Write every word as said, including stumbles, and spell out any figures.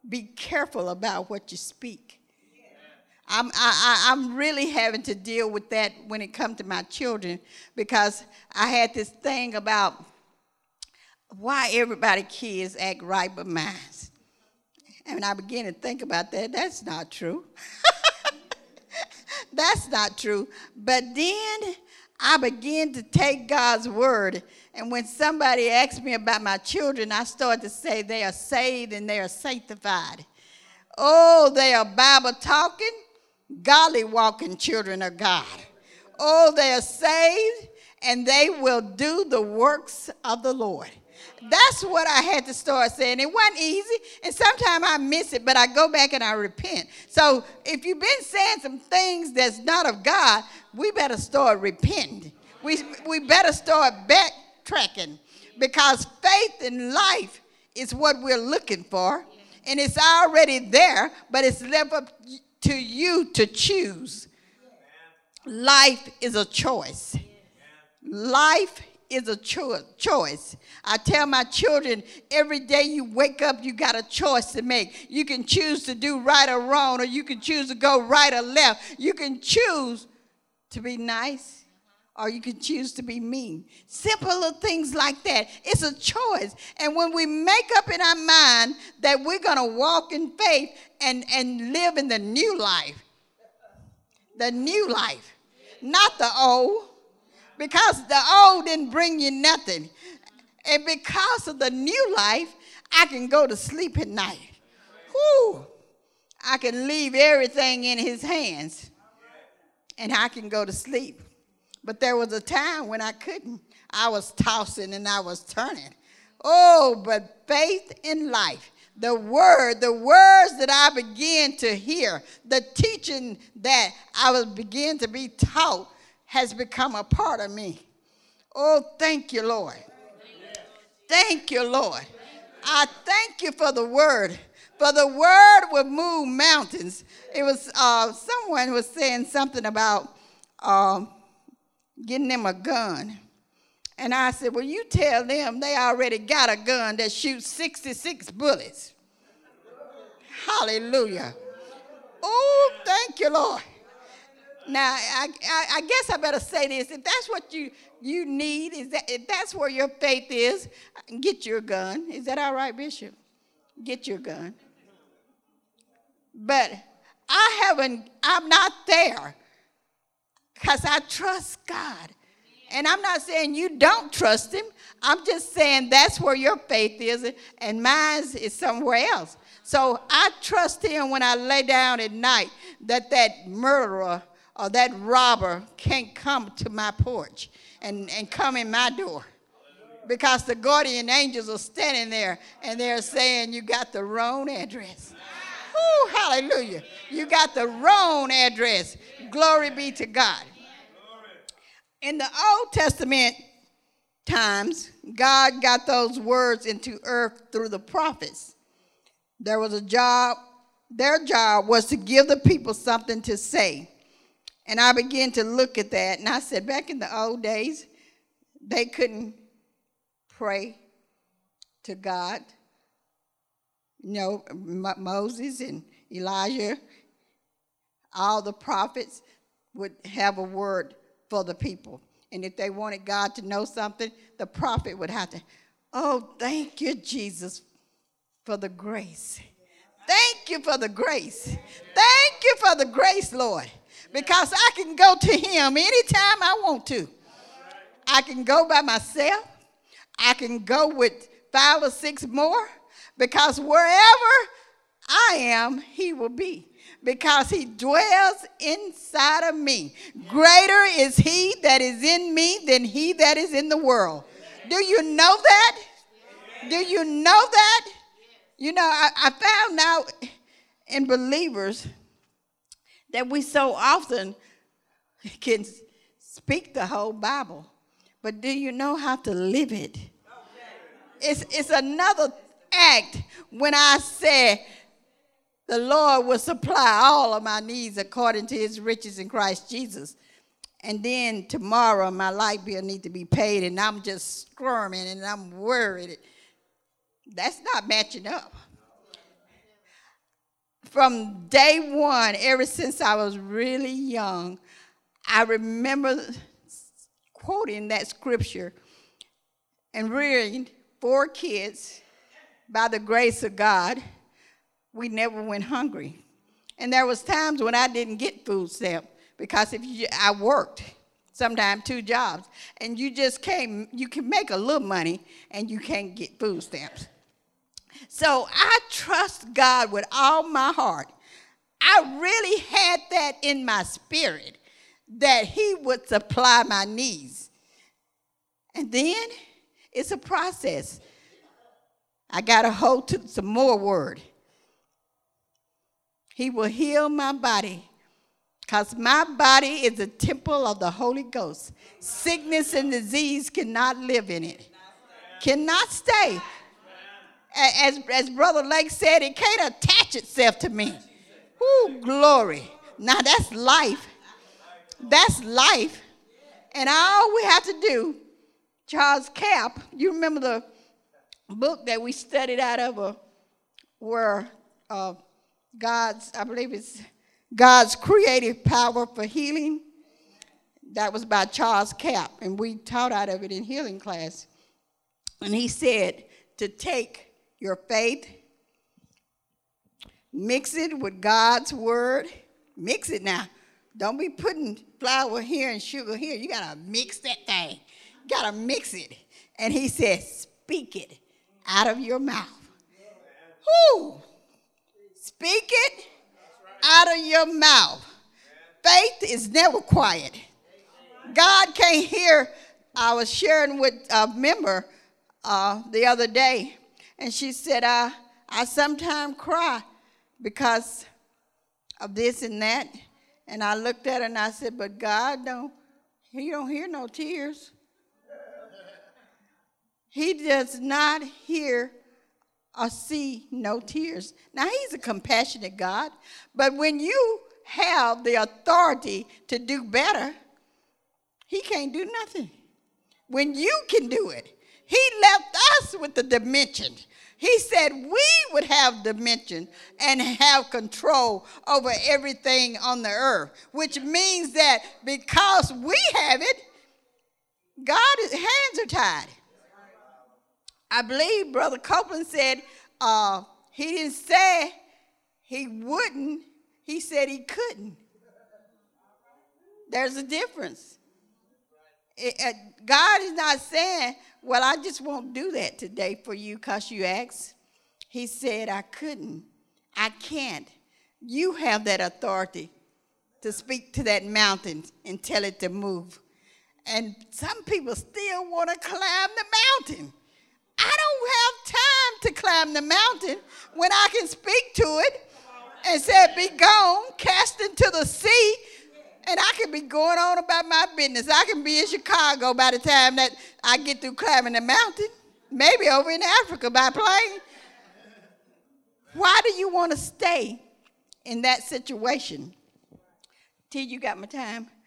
be careful about what you speak. I'm, I, I, I'm really having to deal with that when it comes to my children, because I had this thing about why everybody kids act right but mine. And I began to think about that. That's not true. That's not true. But then I began to take God's word. And when somebody asked me about my children, I started to say they are saved and they are sanctified. Oh, they are Bible talking, godly walking children of God. Oh, they are saved and they will do the works of the Lord. That's what I had to start saying. It wasn't easy, and sometimes I miss it, but I go back and I repent. So if you've been saying some things that's not of God, we better start repenting. We, we better start backtracking, because faith in life is what we're looking for, and it's already there, but it's left up to you to choose. Life is a choice. Life is a cho- choice. I tell my children, every day you wake up, you got a choice to make. You can choose to do right or wrong, or you can choose to go right or left. You can choose to be nice, or you can choose to be mean. Simple little things like that. It's a choice. And when we make up in our mind that we're going to walk in faith and, and live in the new life, the new life, not the old, because the old didn't bring you nothing. And because of the new life, I can go to sleep at night. Whew. I can leave everything in his hands, and I can go to sleep. But there was a time when I couldn't. I was tossing and I was turning. Oh, but faith in life, the word, the words that I began to hear, the teaching that I was beginning to be taught, has become a part of me. Oh, thank you, Lord. Thank you, Lord. I thank you for the word. For the word will move mountains. It was, uh, someone was saying something about uh, getting them a gun. And I said, well, you tell them they already got a gun that shoots sixty-six bullets. Hallelujah. Oh, thank you, Lord. Now, I, I, I guess I better say this. If that's what you, you need, is that, if that's where your faith is, get your gun. Is that all right, Bishop? Get your gun. But I haven't, I'm not there, because I trust God. And I'm not saying you don't trust him. I'm just saying that's where your faith is, and mine is somewhere else. So I trust him when I lay down at night that that murderer or that robber can't come to my porch and, and come in my door, because the guardian angels are standing there and they're saying, you got the wrong address. Woo, hallelujah. You got the wrong address. Glory be to God. In the Old Testament times, God got those words into earth through the prophets. There was a job, their job was to give the people something to say. And I began to look at that, and I said, back in the old days, they couldn't pray to God. You know, M- Moses and Elijah, all the prophets would have a word for the people. And if they wanted God to know something, the prophet would have to, oh, thank you, Jesus, for the grace. Thank you for the grace. Thank you for the grace, Lord. Because I can go to him anytime I want to. I can go by myself. I can go with five or six more. Because wherever I am, he will be. Because he dwells inside of me. Greater is he that is in me than he that is in the world. Do you know that? Do you know that? You know, I, I found out in believers that we so often can speak the whole Bible, but do you know how to live it? It's, it's another act when I say the Lord will supply all of my needs according to his riches in Christ Jesus. And then tomorrow my light bill needs to be paid, and I'm just squirming and I'm worried. That's not matching up. from day one, ever since I was really young, I remember quoting that scripture and rearing four kids by the grace of God. We never went hungry. And there was times when I didn't get food stamp because if you, I worked, sometimes two jobs, and you just can't, you can make a little money and you can't get food stamps. So I trust God with all my heart. I really had that in my spirit, that he would supply my needs. And then it's a process. I got to hold to some more word. He will heal my body, because my body is a temple of the Holy Ghost. Sickness and disease cannot live in it, cannot stay. As, as Brother Lake said, it can't attach itself to me. Ooh, glory. Now that's life. That's life. And all we have to do, Charles Capp, you remember the book that we studied out of, uh, where uh, God's, I believe it's God's Creative Power for Healing? That was by Charles Capp, and we taught out of it in healing class. And he said to take your faith, mix it with God's word. Mix it now. Don't be putting flour here and sugar here. You got to mix that thing. You got to mix it. And he says, speak it out of your mouth. Whoo! Speak it out of your mouth. Faith is never quiet. God can't hear. I was sharing with a member uh, the other day, and she said, I, I sometimes cry because of this and that. And I looked at her and I said, but God don't, he don't hear no tears. He does not hear or see no tears. Now, he's a compassionate God, but when you have the authority to do better, he can't do nothing. When you can do it, he left us with the dimension. He said we would have dimension and have control over everything on the earth, which means that because we have it, God's hands are tied. I believe Brother Copeland said uh, he didn't say he wouldn't. He said he couldn't. There's a difference. It, uh, God is not saying, well, I just won't do that today for you because you asked. He said, I couldn't. I can't. You have that authority to speak to that mountain and tell it to move. And some people still want to climb the mountain. I don't have time to climb the mountain when I can speak to it and say, be gone, cast into the sea, and I can be going on about my business. I can be in Chicago by the time that I get through climbing the mountain, maybe over in Africa by plane. Why do you want to stay in that situation? T, you got my time?